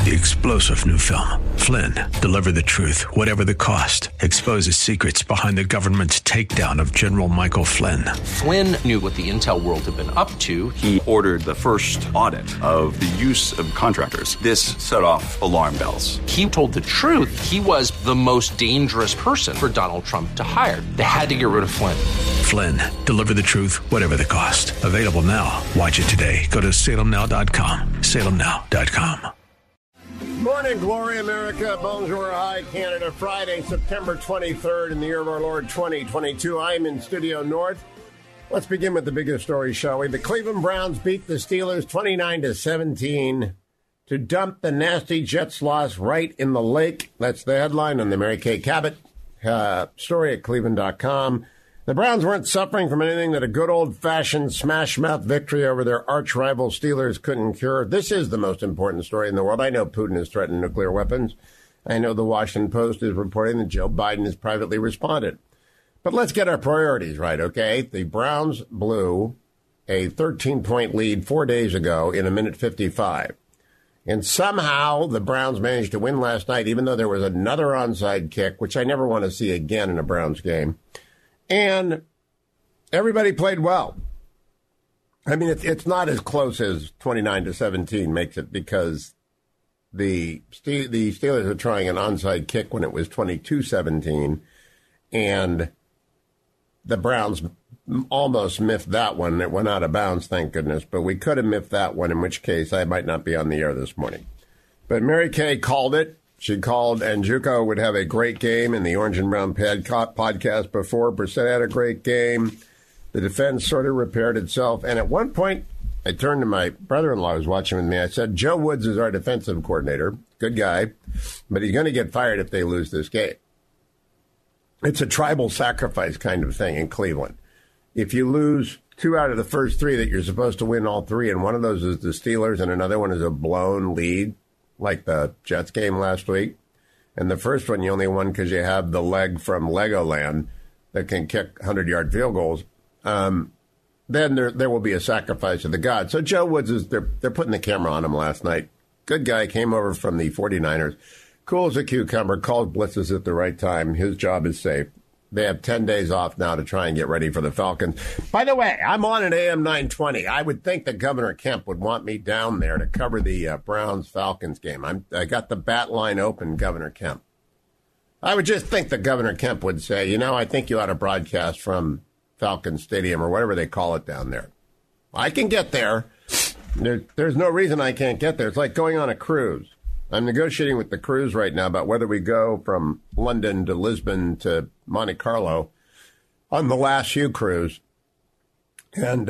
The explosive new film, Flynn, deliver the truth, whatever the cost, exposes secrets behind the government's takedown of General Michael Flynn. Flynn knew what the intel world had been up to. He ordered the first audit of the use of contractors. This set off alarm bells. He told the truth. He was the most dangerous person for Donald Trump to hire. They had to get rid of Flynn. Flynn, deliver the truth, whatever the cost. Available now. Watch it today. Go to salemnow.com. salemnow.com. Morning, Glory, America. Bonjour, hi, Canada. Friday, September 23rd in the year of our Lord 2022. I'm in Studio North. Let's begin with the biggest story, shall we? The Cleveland Browns beat the Steelers 29-17 to dump the nasty Jets loss right in the lake. That's the headline on the Mary Kay Cabot story at cleveland.com. The Browns weren't suffering from anything that a good old-fashioned smash-mouth victory over their arch-rival Steelers couldn't cure. This is the most important story in the world. I know Putin has threatened nuclear weapons. I know the Washington Post is reporting that Joe Biden has privately responded. But let's get our priorities right, okay? The Browns blew a 13-point lead 4 days ago in a minute 55. And somehow the Browns managed to win last night, even though there was another onside kick, which I never want to see again in a Browns game. And everybody played well. I mean, it's not as close as 29-17 makes it, because the Steelers are trying an onside kick when it was 22-17, and the Browns almost miffed that one. It went out of bounds, thank goodness, but we could have miffed that one, in which case I might not be on the air this morning. But Mary Kay called it. She called, and Juco would have a great game in the Orange and Brown podcast before. Brissett had a great game. The defense sort of repaired itself. And at one point, I turned to my brother-in-law who was watching with me. I said, Joe Woods is our defensive coordinator. Good guy. But he's going to get fired if they lose this game. It's a tribal sacrifice kind of thing in Cleveland. If you lose 2 out of the first 3 that you're supposed to win all 3, and one of those is the Steelers and another one is a blown lead, like the Jets game last week. And the first one, you only won because you have the leg from Legoland that can kick 100-yard field goals. Then there will be a sacrifice of the gods. So Joe Woods, they're putting the camera on him last night. Good guy, came over from the 49ers. Cool as a cucumber, calls blitzes at the right time. His job is safe. They have 10 days off now to try and get ready for the Falcons. By the way, I'm on at AM 920. I would think that Governor Kemp would want me down there to cover the Browns-Falcons game. I got the bat line open, Governor Kemp. I would just think that Governor Kemp would say, I think you ought to broadcast from Falcon Stadium or whatever they call it down there. I can get there. There's no reason I can't get there. It's like going on a cruise. I'm negotiating with the cruise right now about whether we go from London to Lisbon to Monte Carlo on the last few cruise. And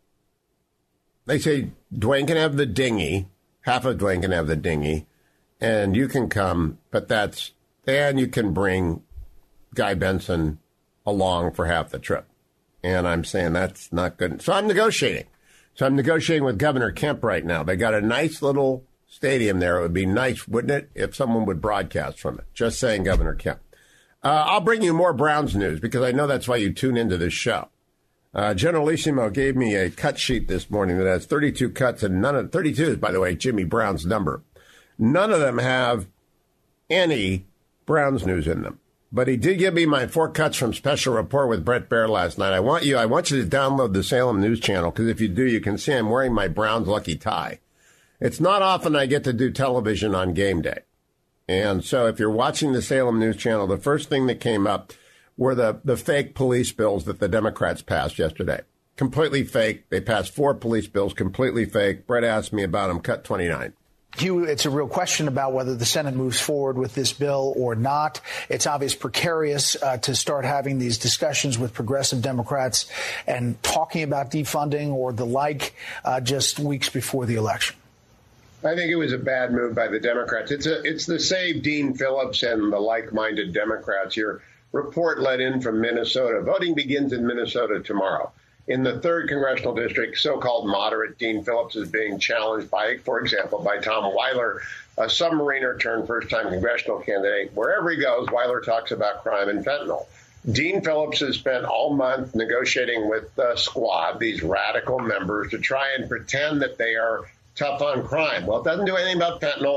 they say Dwayne can have the dinghy, half of Dwayne can have the dinghy, and you can come, and you can bring Guy Benson along for half the trip. And I'm saying that's not good. So I'm negotiating. With Governor Kemp right now. They got a nice little stadium there. It would be nice, wouldn't it, if someone would broadcast from it? Just saying, Governor Kemp. I'll bring you more Browns news because I know that's why you tune into this show. Generalissimo gave me a cut sheet this morning that has 32 cuts, and 32 is, by the way, Jimmy Brown's number. None of them have any Browns news in them. But he did give me my 4 cuts from Special Report with Brett Baer last night. I want you to download the Salem News Channel, because if you do, you can see I'm wearing my Browns lucky tie. It's not often I get to do television on game day. And so if you're watching the Salem News Channel, the first thing that came up were the fake police bills that the Democrats passed yesterday. Completely fake. They passed 4 police bills, completely fake. Brett asked me about them, cut 29. Hugh, it's a real question about whether the Senate moves forward with this bill or not. It's obvious precarious to start having these discussions with progressive Democrats and talking about defunding or the like just weeks before the election. I think it was a bad move by the Democrats. It's the Save Dean Phillips and the like-minded Democrats. Your report let in from Minnesota. Voting begins in Minnesota tomorrow. In the 3rd Congressional District, so-called moderate Dean Phillips is being challenged by, for example, by Tom Weiler, a submariner turned first-time congressional candidate. Wherever he goes, Weiler talks about crime and fentanyl. Dean Phillips has spent all month negotiating with the Squad, these radical members, to try and pretend that they are tough on crime. Well, it doesn't do anything about fentanyl,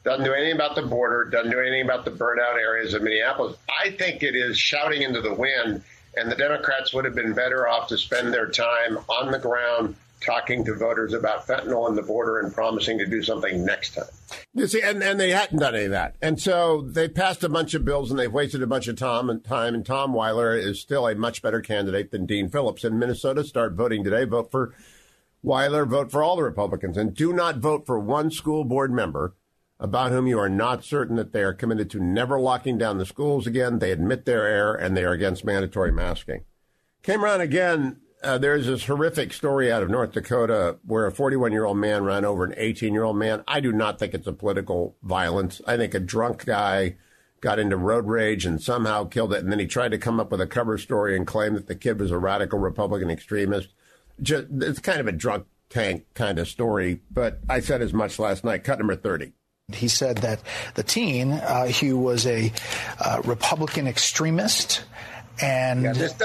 Doesn't do anything about the border, doesn't do anything about the burnout areas of Minneapolis. I think it is shouting into the wind, and the Democrats would have been better off to spend their time on the ground talking to voters about fentanyl and the border and promising to do something next time. You see, and they hadn't done any of that. And so they passed a bunch of bills and they've wasted a bunch of time. And Tom Weiler is still a much better candidate than Dean Phillips. In Minnesota, start voting today. Vote for Weiler. Vote for all the Republicans. And do not vote for one school board member about whom you are not certain that they are committed to never locking down the schools again. They admit their error and they are against mandatory masking. Came around again. There's this horrific story out of North Dakota where a 41-year-old man ran over an 18-year-old man. I do not think it's a political violence. I think a drunk guy got into road rage and somehow killed it. And then he tried to come up with a cover story and claim that the kid was a radical Republican extremist. It's kind of a drunk tank kind of story. But I said as much last night. Cut number 30. He said that the teen, Hugh, was a Republican extremist. And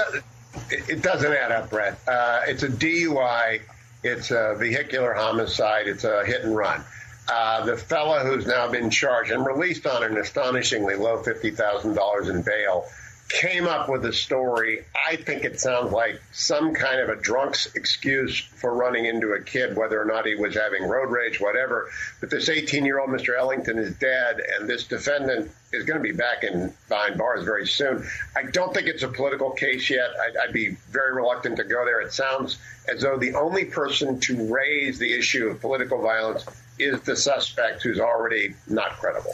it doesn't add up, Brett. It's a DUI. It's a vehicular homicide. It's a hit and run. The fella who's now been charged and released on an astonishingly low $50,000 in bail came up with a story. I think it sounds like some kind of a drunk's excuse for running into a kid, whether or not he was having road rage, whatever. But this 18-year-old Mr. Ellington is dead, and this defendant is going to be back behind bars very soon. I don't think it's a political case yet. I'd be very reluctant to go there. It sounds as though the only person to raise the issue of political violence is the suspect, who's already not credible.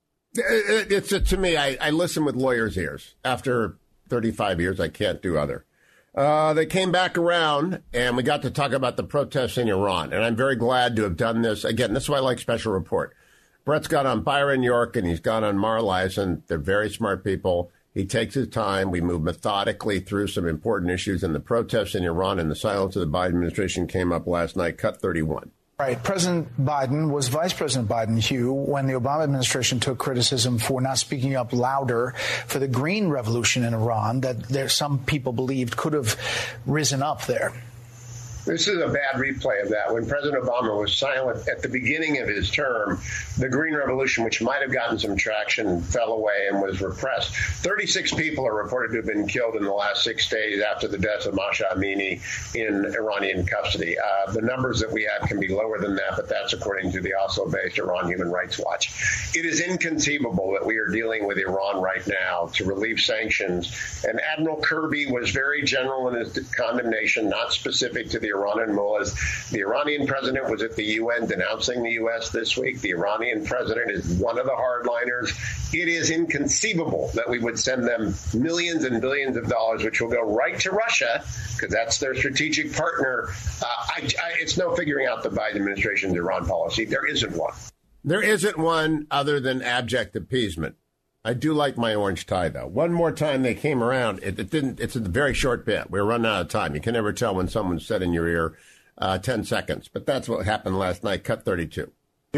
It's to me, I listen with lawyers' ears. After 35 years, I can't do other. They came back around, and we got to talk about the protests in Iran. And I'm very glad to have done this. Again, this is why I like Special Report. Brett's got on Byron York, and he's got on Mar Leisen. They're very smart people. He takes his time. We move methodically through some important issues. And the protests in Iran and the silence of the Biden administration came up last night. Cut 31. Right. President Biden was Vice President Biden, Hugh, when the Obama administration took criticism for not speaking up louder for the green revolution in Iran that some people believed could have risen up there. This is a bad replay of that. When President Obama was silent at the beginning of his term, the Green Revolution, which might have gotten some traction, fell away and was repressed. 36 people are reported to have been killed in the last 6 days after the death of Mahsa Amini in Iranian custody. The numbers that we have can be lower than that, but that's according to the Oslo-based Iran Human Rights Watch. It is inconceivable that we are dealing with Iran right now to relieve sanctions. And Admiral Kirby was very general in his condemnation, not specific to the Iranian mullahs. The Iranian president was at the UN denouncing the U.S. this week. The Iranian president is one of the hardliners. It is inconceivable that we would send them millions and billions of dollars, which will go right to Russia, because that's their strategic partner. It's no figuring out the Biden administration's Iran policy. There isn't one. There isn't one other than abject appeasement. I do like my orange tie, though. One more time they came around. It didn't. It's a very short bit. We're running out of time. You can never tell when someone said in your ear 10 seconds. But that's what happened last night. Cut 32.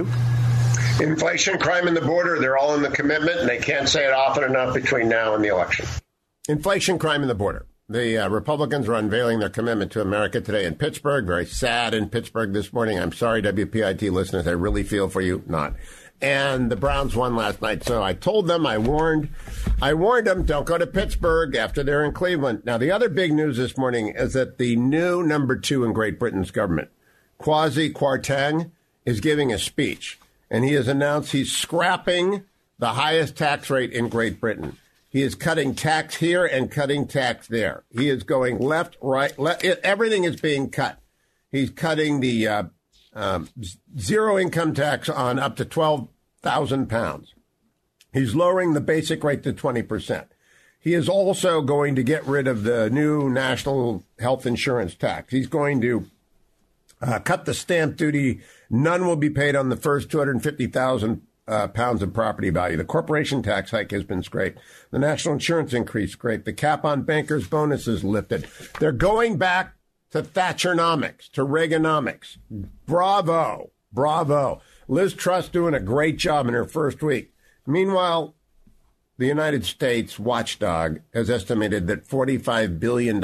Inflation, crime, and the border, they're all in the commitment, and they can't say it often enough between now and the election. Inflation, crime, and the border. The Republicans are unveiling their commitment to America today in Pittsburgh. Very sad in Pittsburgh this morning. I'm sorry, WPIT listeners. I really feel for you. Not. And the Browns won last night. So I told them, I warned them, don't go to Pittsburgh after they're in Cleveland. Now, the other big news this morning is that the new number 2 in Great Britain's government, Kwasi Kwarteng, is giving a speech. And he has announced he's scrapping the highest tax rate in Great Britain. He is cutting tax here and cutting tax there. He is going left, right, everything is being cut. He's cutting the zero income tax on up to £12,000. He's lowering the basic rate to 20%. He is also going to get rid of the new national health insurance tax. He's going to cut the stamp duty. None will be paid on the first 250,000 pounds of property value. The corporation tax hike has been great. The national insurance increase, great. The cap on bankers' bonuses lifted. They're going back to Thatchernomics, to Reaganomics. Bravo. Bravo. Liz Truss doing a great job in her first week. Meanwhile, the United States watchdog has estimated that $45 billion,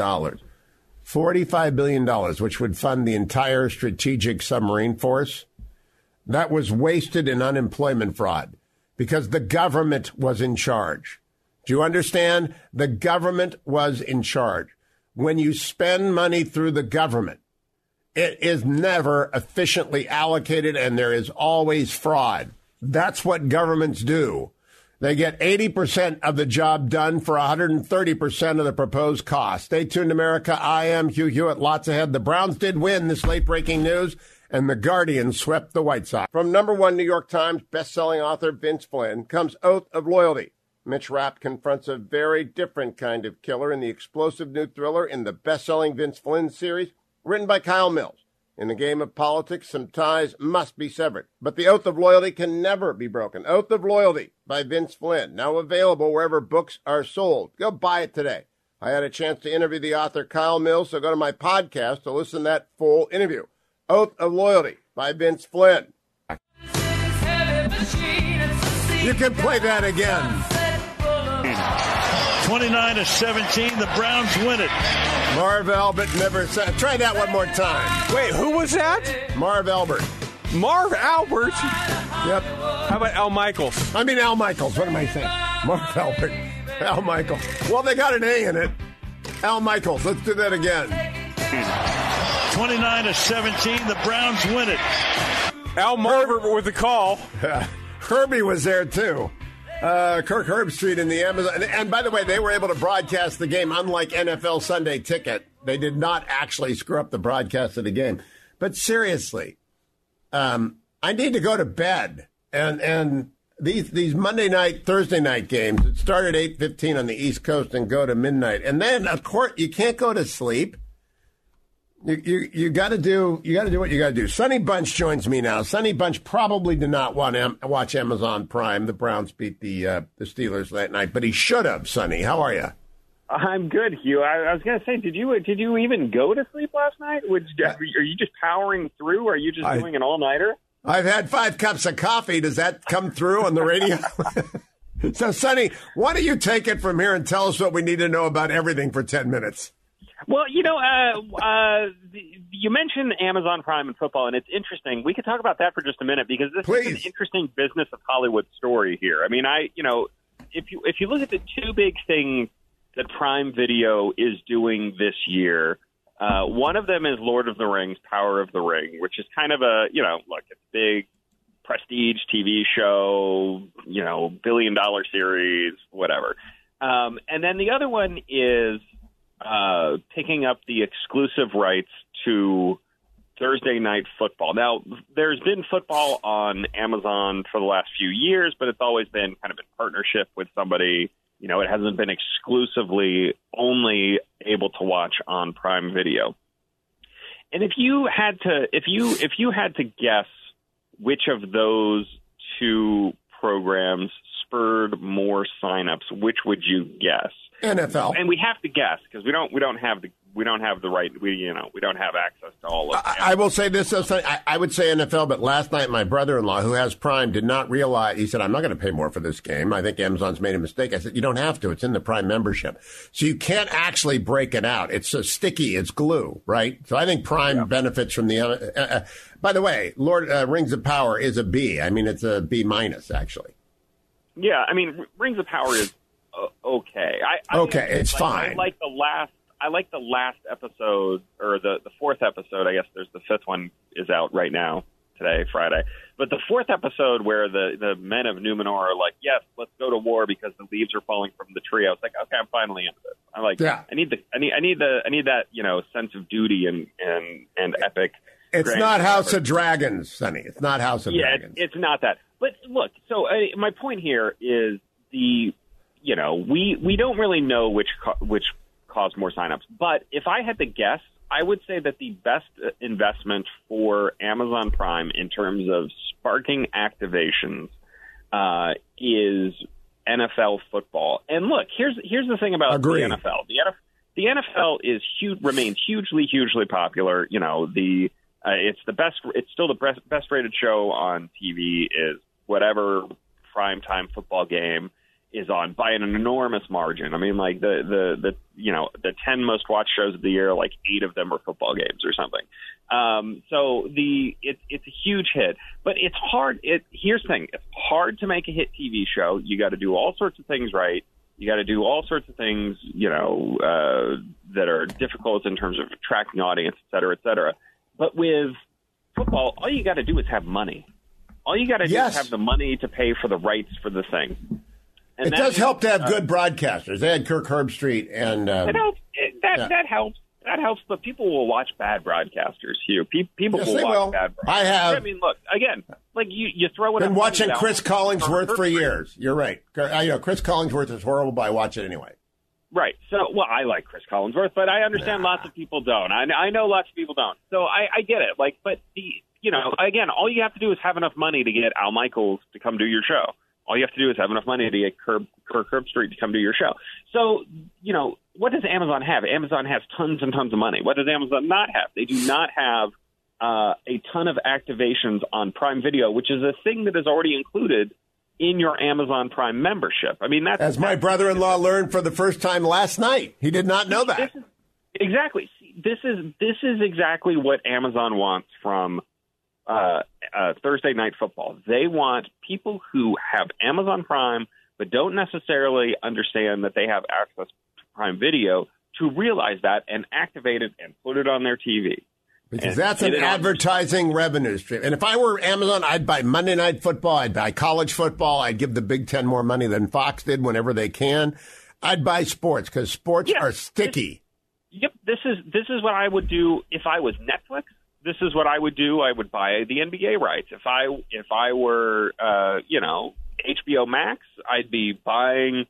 which would fund the entire strategic submarine force, that was wasted in unemployment fraud because the government was in charge. Do you understand? The government was in charge. When you spend money through the government, it is never efficiently allocated and there is always fraud. That's what governments do. They get 80% of the job done for 130% of the proposed cost. Stay tuned, America. I am Hugh Hewitt. Lots ahead. The Browns did win this late breaking news, and the Guardian swept the White Sox. From #1 New York Times bestselling author Vince Flynn comes Oath of Loyalty. Mitch Rapp confronts a very different kind of killer in the explosive new thriller in the best-selling Vince Flynn series, written by Kyle Mills. In the game of politics, some ties must be severed, but the oath of loyalty can never be broken. Oath of Loyalty by Vince Flynn, now available wherever books are sold. Go buy it today. I had a chance to interview the author Kyle Mills, so go to my podcast to listen to that full interview. Oath of Loyalty by Vince Flynn. You can play that again. 29-17, the Browns win it. Marv Albert never said. Try that one more time. Wait, who was that? Marv Albert. Marv Albert? Yep. How about Al Michaels? I mean Al Michaels. What am I saying? Marv Albert. Al Michaels. Well, they got an A in it. Al Michaels. Let's do that again. 29-17, the Browns win it. Al Marver with the call. Herbie was there, too. Kirk Herbstreit in the Amazon. And by the way, they were able to broadcast the game, unlike NFL Sunday Ticket. They did not actually screw up the broadcast of the game. But seriously, I need to go to bed. And these Monday night, Thursday night games that start at 8:15 on the East Coast and go to midnight. And then, of course, you can't go to sleep. You got to do what you got to do. Sonny Bunch joins me now. Sonny Bunch probably did not want to watch Amazon Prime. The Browns beat the Steelers that night, but he should have. Sonny, how are you? I'm good, Hugh. I was going to say, did you even go to sleep last night? Are you just powering through? Or are you just doing an all-nighter? I've had 5 cups of coffee. Does that come through on the radio? So, Sonny, why don't you take it from here and tell us what we need to know about everything for 10 minutes? Well, you mentioned Amazon Prime and football, and it's interesting. We could talk about that for just a minute because this is an interesting business of Hollywood story here. I mean, if you look at the two big things that Prime Video is doing this year, one of them is Lord of the Rings, Power of the Ring, which is kind of it's a big prestige TV show, $1 billion series, whatever. And then the other one is picking up the exclusive rights to Thursday Night Football. Now, there's been football on Amazon for the last few years, but it's always been kind of in partnership with somebody. It hasn't been exclusively only able to watch on Prime Video. And if you had to guess which of those two programs spurred more signups, which would you guess? NFL. And we have to guess because we don't have the right. We don't have access to all of it. I will say this. I would say NFL, but last night my brother-in-law, who has Prime, did not realize. He said, "I'm not going to pay more for this game. I think Amazon's made a mistake." I said, "You don't have to. It's in the Prime membership, so you can't actually break it out. It's so sticky. It's glue, right? So I think Prime benefits from the. By the way, Rings of Power is a B. I mean, it's a B minus actually. Yeah, I mean, Rings of Power is okay. It's fine. I like the last episode, or the fourth episode. I guess there's the fifth one is out right now, today, Friday. But the fourth episode where the men of Numenor are like, yes, let's go to war because the leaves are falling from the tree. I was like, okay, I'm finally into this. I'm like, I need that, sense of duty and epic. It's not House of Dragons, Sonny. It's not House of Dragons. It's not that. But look, so my point here is we don't really know which caused more signups. But if I had to guess, I would say that the best investment for Amazon Prime in terms of sparking activations is NFL football. And look, here's the thing about the NFL. The NFL remains hugely popular. It's the best. It's still the best rated show on TV. Is whatever primetime football game is on by an enormous margin. I mean, like the 10 most watched shows of the year, like 8 of them are football games or something. So it's a huge hit, but it's hard. Here's the thing: it's hard to make a hit TV show. You got to do all sorts of things right. You got to do all sorts of things, that are difficult in terms of attracting audience, et cetera, et cetera. But with football, all you got to do is have money. All you got to do is have the money to pay for the rights for the thing. And it does help to have good broadcasters. They had Kirk Herbstreit, and that helps. That helps, but people will watch bad broadcasters, Hugh. People will watch bad broadcasters. I have. I mean, look, again, like you throw it. Been watching Chris Collingsworth for years. You're right. Chris Collingsworth is horrible, but I watch it anyway. Right. So, well, I like Chris Collinsworth, but I understand lots of people don't. I know lots of people don't. So I get it. Like, but again, all you have to do is have enough money to get Al Michaels to come do your show. All you have to do is have enough money to get Kirk Herbstreit to come do your show. So, what does Amazon have? Amazon has tons and tons of money. What does Amazon not have? They do not have a ton of activations on Prime Video, which is a thing that is already included in your Amazon Prime membership. I mean, that's as my brother-in-law learned for the first time last night. He did not know that. Exactly. This is exactly what Amazon wants from Thursday Night Football. They want people who have Amazon Prime but don't necessarily understand that they have access to Prime Video to realize that and activate it and put it on their TV. Because that's an advertising revenue stream. And if I were Amazon, I'd buy Monday Night Football. I'd buy college football. I'd give the Big Ten more money than Fox did whenever they can. I'd buy sports because sports are sticky. This is what I would do if I was Netflix. This is what I would do. I would buy the NBA rights. If I were HBO Max, I'd be buying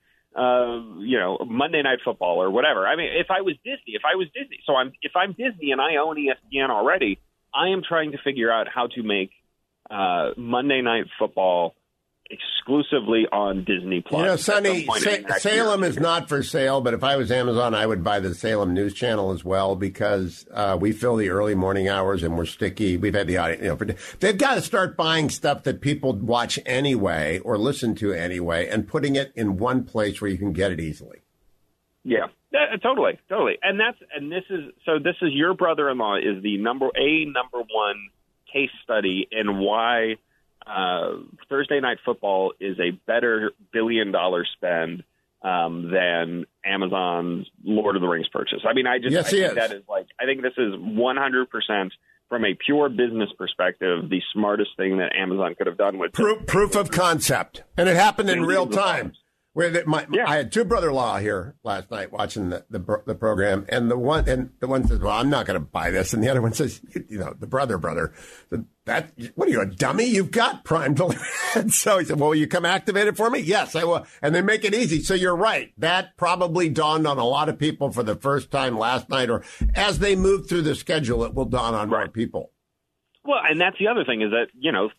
Monday Night Football or whatever. I mean, if I was Disney. So if I'm Disney and I own ESPN already, I am trying to figure out how to make Monday Night Football exclusively on Disney Plus. Sonny, Salem is not for sale, but if I was Amazon, I would buy the Salem News Channel as well because we fill the early morning hours and we're sticky. We've had the audience. They've got to start buying stuff that people watch anyway or listen to anyway and putting it in one place where you can get it easily. Yeah, totally. And this is your brother-in-law is the number one case study in why Thursday Night Football is a better billion-dollar spend than Amazon's Lord of the Rings purchase. I mean, I think this is 100% from a pure business perspective the smartest thing that Amazon could have done with proof of concept, and it happened in real time. I had two brother-in-law here last night watching the program, and the one says, "Well, I'm not going to buy this," and the other one says, "The brother, that what are you, a dummy? You've got Prime delivery." And so he said, "Well, will you come activate it for me?" "Yes, I will." And they make it easy. So you're right. That probably dawned on a lot of people for the first time last night, or as they move through the schedule, it will dawn on more people. Well, and that's the other thing is that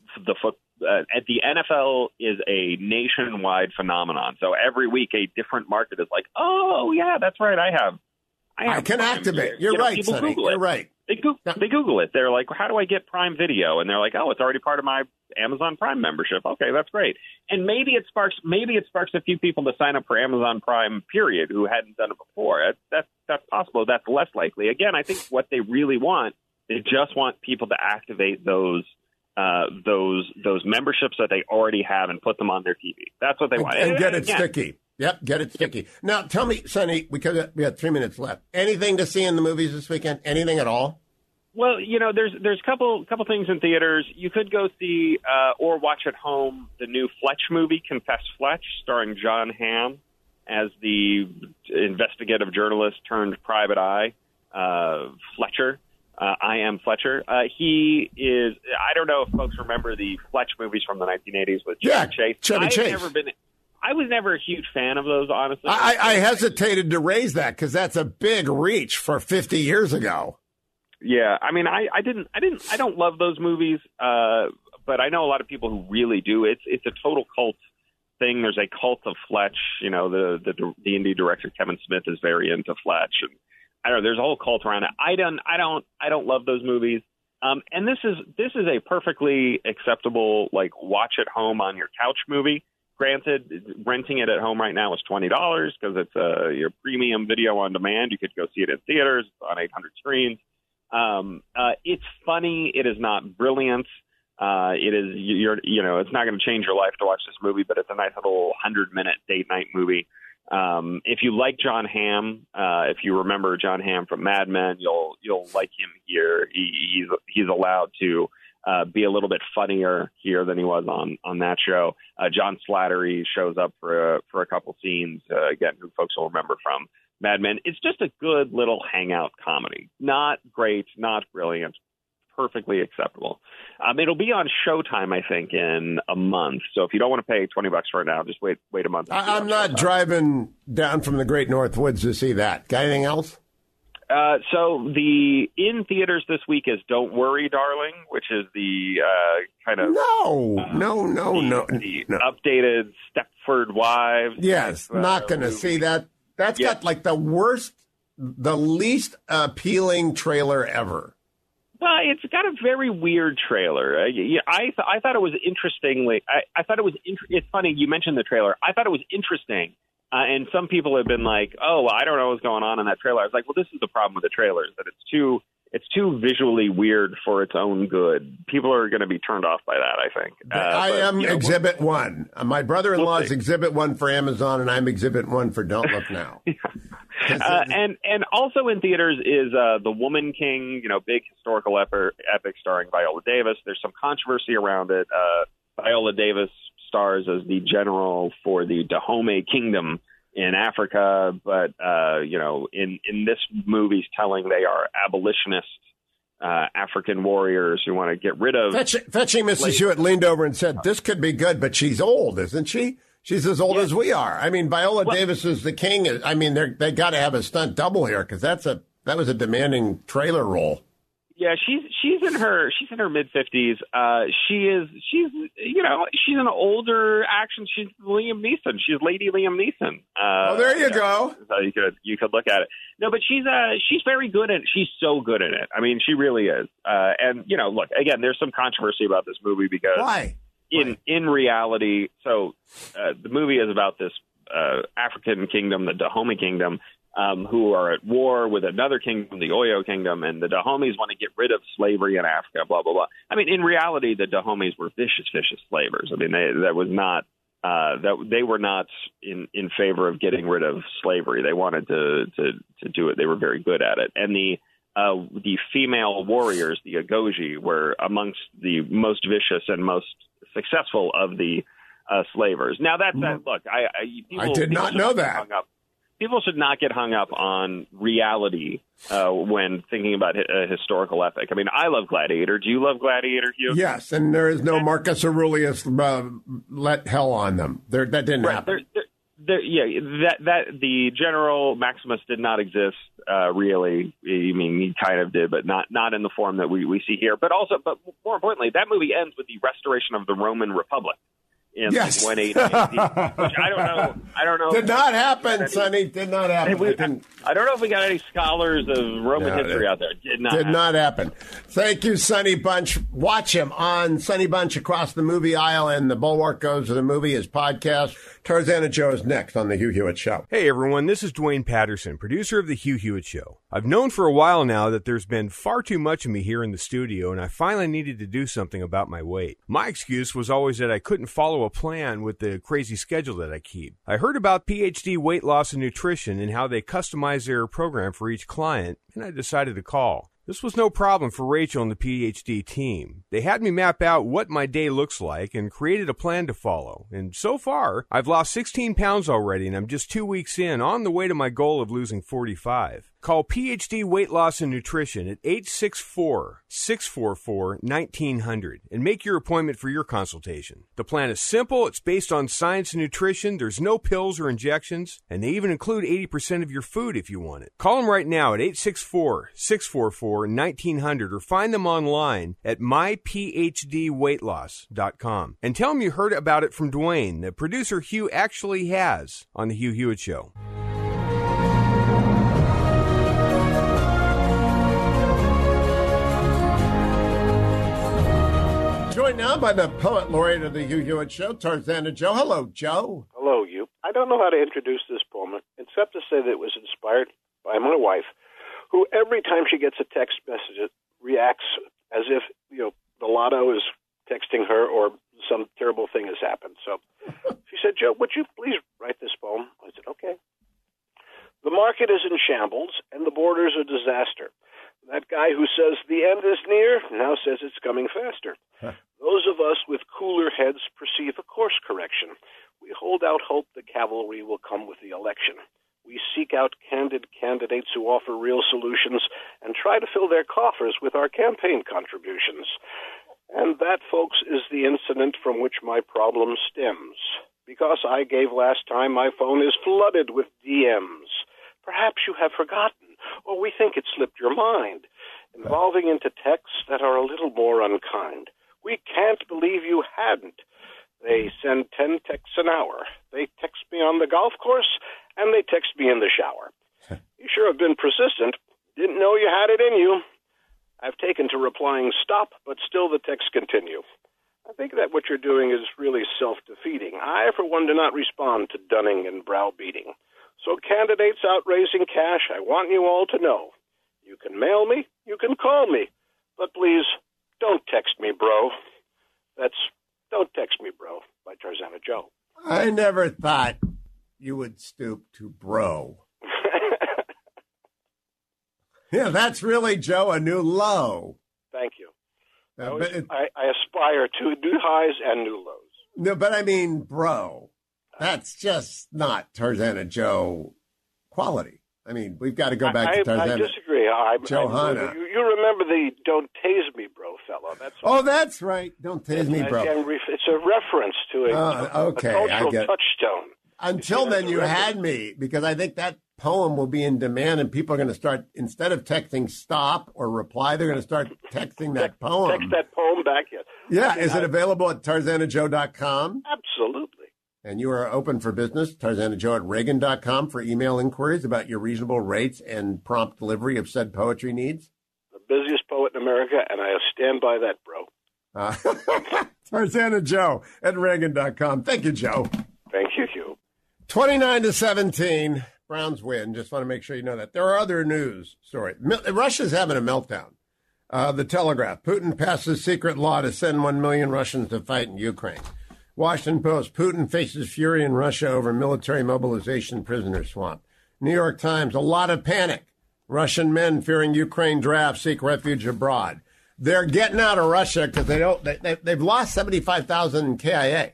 at the NFL is a nationwide phenomenon. So every week a different market is like, oh yeah, that's right. I can activate. You're right, Sonny. You're right. They Google it. They're like, how do I get Prime Video? And they're like, oh, it's already part of my Amazon Prime membership. Okay, that's great. And maybe it sparks a few people to sign up for Amazon Prime, period, who hadn't done it before. That's possible. That's less likely. Again, I think what they really want, they just want people to activate those memberships that they already have and put them on their TV. That's what they want. And get it sticky. Yep, get it sticky. Yep. Now, tell me, Sonny, because we have 3 minutes left. Anything to see in the movies this weekend? Anything at all? Well, there's a couple things in theaters. You could go see or watch at home the new Fletch movie, Confess Fletch, starring John Hamm as the investigative journalist turned private eye, Fletcher. I am Fletcher. He is. I don't know if folks remember the Fletch movies from the 1980s with Chevy Chase. I was never a huge fan of those, honestly. I hesitated to raise that because that's a big reach for 50 years ago. Yeah, I mean, I don't love those movies, but I know a lot of people who really do. It's a total cult thing. There's a cult of Fletch. The indie director Kevin Smith is very into Fletch, and I don't know. There's a whole cult around it. I don't love those movies. And this is a perfectly acceptable watch at home on your couch movie. Granted, renting it at home right now is $20 because it's your premium video on demand. You could go see it in theaters. It's on 800 screens. It's funny. It is not brilliant. It is, it's not going to change your life to watch this movie, but it's a nice little 100-minute date night movie. If you like Jon Hamm, if you remember Jon Hamm from Mad Men, you'll like him here. He's allowed to be a little bit funnier here than he was on that show. John Slattery shows up for a couple scenes, again, who folks will remember from Mad Men. It's just a good little hangout comedy. Not great, not brilliant, perfectly acceptable. It'll be on Showtime, I think, in a month. So if you don't want to pay $20 for it now, just wait a month. I'm not driving down from the Great North Woods to see that. Got anything else? So the in theaters this week is Don't Worry, Darling, which is the kind of the updated Stepford Wives. Yes, not going to see that. That's got like the least appealing trailer ever. Well, it's got a very weird trailer. I thought it was interestingly. I thought it was. It's funny you mentioned the trailer. I thought it was interesting. And some people have been like, "Oh, well, I don't know what's going on in that trailer." I was like, "Well, this is the problem with the trailers, that it's too visually weird for its own good. People are going to be turned off by that, I think." I am Exhibit 1. My brother-in-law is Exhibit 1 for Amazon, and I'm Exhibit 1 for Don't Look Now. And also in theaters is The Woman King, big historical epic starring Viola Davis. There's some controversy around it. Viola Davis stars as the general for the Dahomey Kingdom in Africa, but in this movie's telling, they are abolitionist African warriors who want to get rid of. Fetching Mrs. Hewitt leaned over and said, "This could be good, but she's old, isn't she? She's as old as we are." I mean, Viola Davis is the king. I mean, they got to have a stunt double here because that was a demanding trailer role. Yeah, she's in her mid-50s. She's an older action. She's Liam Neeson. She's Lady Liam Neeson. There you go. So you could look at it. No, but she's very good at it. She's so good at it. I mean, she really is. And look, again, there's some controversy about this movie because why? In reality, so the movie is about this African kingdom, the Dahomey Kingdom, who are at war with another kingdom, the Oyo Kingdom, and the Dahomeys want to get rid of slavery in Africa, blah, blah, blah. I mean, in reality, the Dahomeys were vicious slavers. I mean, they were not in favor of getting rid of slavery. They wanted to do it. They were very good at it. And the female warriors, the Agoji, were amongst the most vicious and most successful of the slavers. Now, look, I did not know that. People should not get hung up on reality when thinking about a historical epic. I mean, I love Gladiator. Do you love Gladiator, Hugh? Yes, and there is no Marcus Aurelius let hell on them. That didn't happen. The General Maximus did not exist, really. I mean, he kind of did, but not in the form that we see here. But more importantly, that movie ends with the restoration of the Roman Republic. In 180 AD, which I don't know. Did not happen, Sonny. Did not happen. I don't know if we got any scholars of Roman history out there. Did not happen. Thank you, Sonny Bunch. Watch him on Sonny Bunch Across the Movie Aisle, and The Bulwark Goes to the Movie, his podcast. Tarzan and Joe is next on The Hugh Hewitt Show. Hey, everyone. This is Dwayne Patterson, producer of The Hugh Hewitt Show. I've known for a while now that there's been far too much of me here in the studio, and I finally needed to do something about my weight. My excuse was always that I couldn't follow a plan with the crazy schedule that I keep. I heard about PhD Weight Loss and Nutrition and how they customize their program for each client, and I decided to call. This was no problem for Rachel and the PhD team. They had me map out what my day looks like and created a plan to follow. And so far, I've lost 16 pounds already, and I'm just 2 weeks in, on the way to my goal of losing 45. Call PhD Weight Loss and Nutrition at 864-644-1900 and make your appointment for your consultation. The plan is simple. It's based on science and nutrition. There's no pills or injections, and they even include 80% of your food if you want it. Call them right now at 864-644-1900 or find them online at myphdweightloss.com and tell them you heard about it from Dwayne, the producer Hugh actually has on The Hugh Hewitt Show. joined now by the poet laureate of the Hugh Hewitt Show, Tarzana Joe. Hello, Joe. Hello, you. I don't know how to introduce this poem, except to say that it was inspired by my wife, who every time she gets a text message reacts as if, the lotto is texting her or some terrible thing has happened. So she said, Joe, would you please write this poem? I said, okay. The market is in shambles and the border's a disaster. That guy who says the end is near now says it's coming faster. Those of us with cooler heads perceive a course correction. We hold out hope the cavalry will come with the election. We seek out candid candidates who offer real solutions and try to fill their coffers with our campaign contributions. And that, folks, is the incident from which my problem stems. Because I gave last time, my phone is flooded with DMs. Perhaps you have forgotten, or we think it slipped your mind, involving into texts that are a little more unkind. We can't believe you hadn't. They send 10 texts an hour. They text me on the golf course, and they text me in the shower. You sure have been persistent. Didn't know you had it in you. I've taken to replying stop, but still the texts continue. I think that what you're doing is really self-defeating. I, for one, do not respond to dunning and browbeating. So candidates out raising cash, I want you all to know. You can mail me, you can call me, but please don't text me, bro. That's Don't Text Me, Bro by Tarzana Joe. I never thought you would stoop to bro. Yeah, that's really, Joe, a new low. Thank you. I aspire to new highs and new lows. No, but I mean, bro, that's just not Tarzana Joe quality. I mean, we've got to go back to Tarzana. I disagree. Johanna. You remember the "Don't Tase Me, Bro" fellow? That's right. Don't tase me, bro. It's a reference to a cultural touchstone. Until then, you had me, because I think that poem will be in demand, and people are going to start, instead of texting stop or reply, they're going to start texting that poem. Text that poem back, yes. Yeah, is it available at tarzanajoe.com? Absolutely. And you are open for business, tarzanajoe at Reagan.com, for email inquiries about your reasonable rates and prompt delivery of said poetry needs? The busiest poet in America, and I stand by that, bro. Tarzana Joe at Reagan.com. Thank you, Joe. Thank you, Hugh. 29-17, Browns win. Just want to make sure you know that. There are other news stories. Russia's having a meltdown. The Telegraph. Putin passes secret law to send 1 million Russians to fight in Ukraine. Washington Post. Putin faces fury in Russia over military mobilization prisoner swamp. New York Times. A lot of panic. Russian men fearing Ukraine draft seek refuge abroad. They're getting out of Russia because they've lost 75,000 KIA.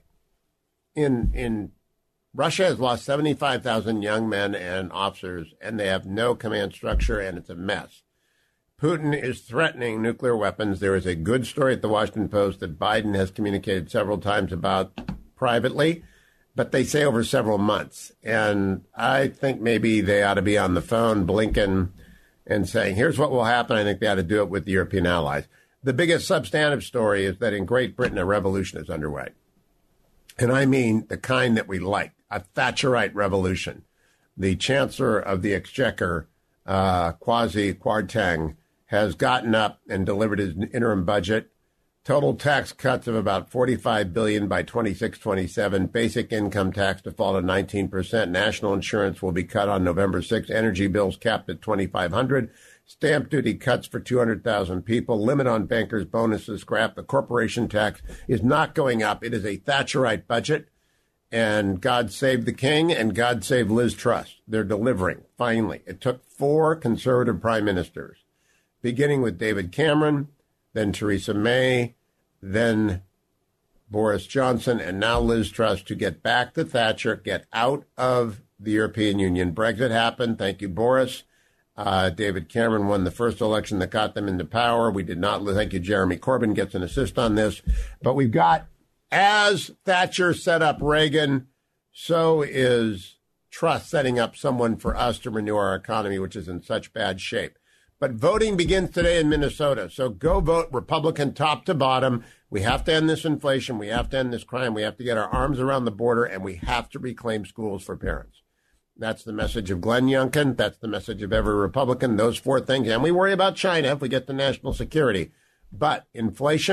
In Russia has lost 75,000 young men and officers, and they have no command structure, and it's a mess. Putin is threatening nuclear weapons. There is a good story at the Washington Post that Biden has communicated several times about privately, but they say over several months. And I think maybe they ought to be on the phone, Blinken, and saying, here's what will happen. I think they ought to do it with the European allies. The biggest substantive story is that in Great Britain, a revolution is underway. And I mean the kind that we like, a Thatcherite revolution. The Chancellor of the Exchequer, Kwasi Kwarteng, has gotten up and delivered his interim budget. Total tax cuts of about $45 billion by 26-27. Basic income tax to fall to 19%. National insurance will be cut on November 6th. Energy bills capped at $2,500. Stamp duty cuts for 200,000 people. Limit on bankers' bonuses scrapped. The corporation tax is not going up. It is a Thatcherite budget. And God save the king and God save Liz Truss. They're delivering, finally. It took 4 conservative prime ministers, beginning with David Cameron, then Theresa May, then Boris Johnson, and now Liz Truss, to get back to Thatcher, get out of the European Union. Brexit happened. Thank you, Boris. David Cameron won the first election that got them into power. We did not. Thank you, Jeremy Corbyn gets an assist on this. But we've got, as Thatcher set up Reagan, so is Truss setting up someone for us to renew our economy, which is in such bad shape. But voting begins today in Minnesota. So go vote Republican top to bottom. We have to end this inflation. We have to end this crime. We have to get our arms around the border, and we have to reclaim schools for parents. That's the message of Glenn Youngkin. That's the message of every Republican. Those 4 things. And we worry about China if we get to national security. But inflation,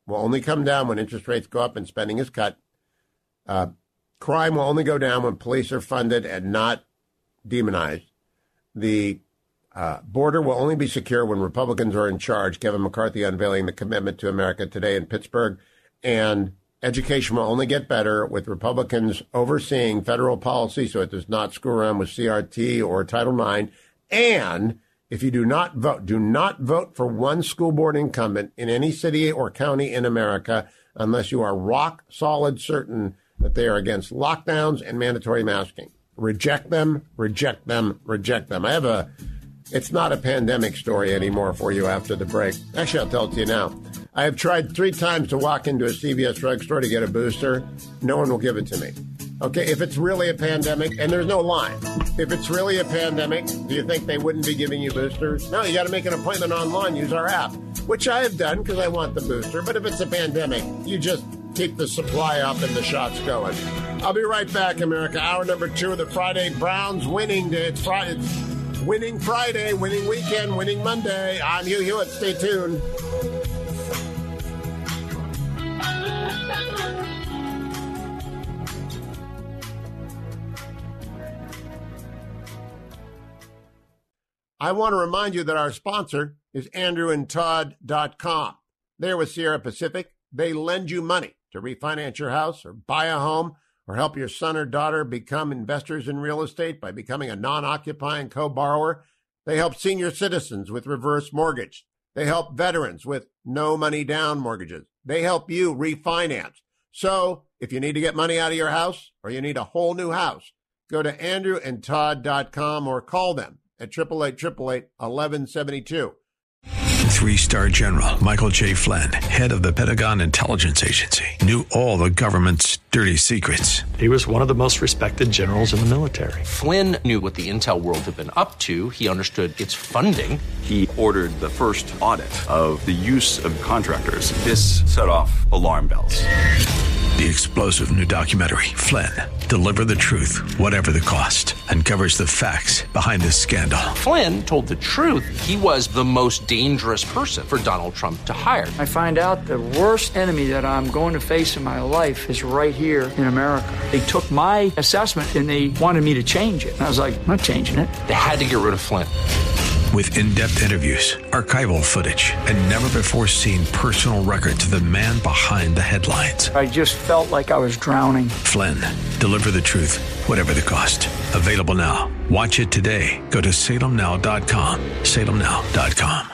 will only come down when interest rates go up and spending is cut. Crime will only go down when police are funded and not demonized. The border will only be secure when Republicans are in charge. Kevin McCarthy unveiling the Commitment to America today in Pittsburgh. And education will only get better with Republicans overseeing federal policy so it does not screw around with CRT or Title IX. And if you do not vote for one school board incumbent in any city or county in America unless you are rock solid certain that they are against lockdowns and mandatory masking. Reject them, reject them, reject them. It's not a pandemic story anymore for you after the break. Actually, I'll tell it to you now. I have tried 3 times to walk into a CVS drugstore to get a booster. No one will give it to me. Okay, if it's really a pandemic, and there's no line, if it's really a pandemic, do you think they wouldn't be giving you boosters? No, you got to make an appointment online, use our app, which I have done because I want the booster. But if it's a pandemic, you just keep the supply up and the shots going. I'll be right back, America. Hour number 2 of the Friday Browns winning day. It's Friday. It's winning Friday, winning weekend, winning Monday. I'm Hugh Hewitt. Stay tuned. I want to remind you that our sponsor is AndrewandTodd.com. They're with Sierra Pacific. They lend you money to refinance your house or buy a home or help your son or daughter become investors in real estate by becoming a non-occupying co-borrower. They help senior citizens with reverse mortgage. They help veterans with no money down mortgages. They help you refinance. So if you need to get money out of your house or you need a whole new house, go to AndrewandTodd.com or call them at 888-888-1172. 3-star General Michael J. Flynn, head of the Pentagon Intelligence Agency, knew all the government's dirty secrets. He was one of the most respected generals in the military. Flynn knew what the intel world had been up to. He understood its funding. He ordered the first audit of the use of contractors. This set off alarm bells. The explosive new documentary, Flynn, Deliver the Truth, Whatever the Cost, uncovers the facts behind this scandal. Flynn told the truth. He was the most dangerous person for Donald Trump to hire. I find out the worst enemy that I'm going to face in my life is right here in America. They took my assessment and they wanted me to change it. And I was like, I'm not changing it. They had to get rid of Flynn. With in-depth interviews, archival footage, and never-before-seen personal records of the man behind the headlines. I just felt like I was drowning. Flynn, Deliver the Truth, Whatever the Cost. Available now. Watch it today. Go to salemnow.com. salemnow.com.